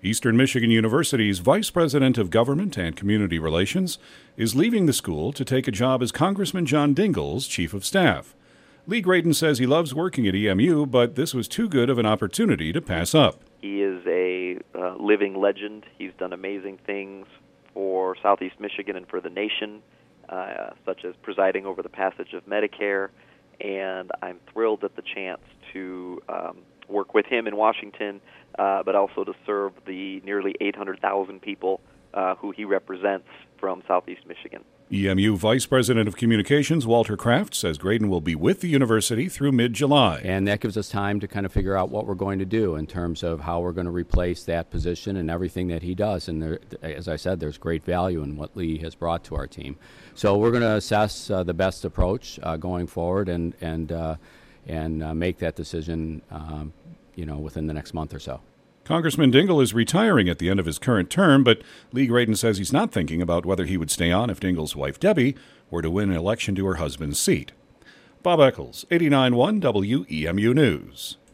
Eastern Michigan University's Vice President of Government and Community Relations is leaving the school to take a job as Congressman John Dingell's Chief of Staff. Lee Graydon says he loves working at EMU, but this was too good of an opportunity to pass up. He is a living legend. He's done amazing things for Southeast Michigan and for the nation, such as presiding over the passage of Medicare, and I'm thrilled at the chance to work with him in Washington, but also to serve the nearly 800,000 people who he represents from Southeast Michigan. EMU Vice President of Communications Walter Kraft says Graydon will be with the university through mid-July. And that gives us time to kind of figure out what we're going to do in terms of how we're going to replace that position and everything that he does. And there, as I said, there's great value in what Lee has brought to our team. So we're going to assess the best approach going forward and make that decision within the next month or so. Congressman Dingell is retiring at the end of his current term, but Lee Graydon says he's not thinking about whether he would stay on if Dingell's wife, Debbie, were to win an election to her husband's seat. Bob Eccles, 89.1 WEMU News.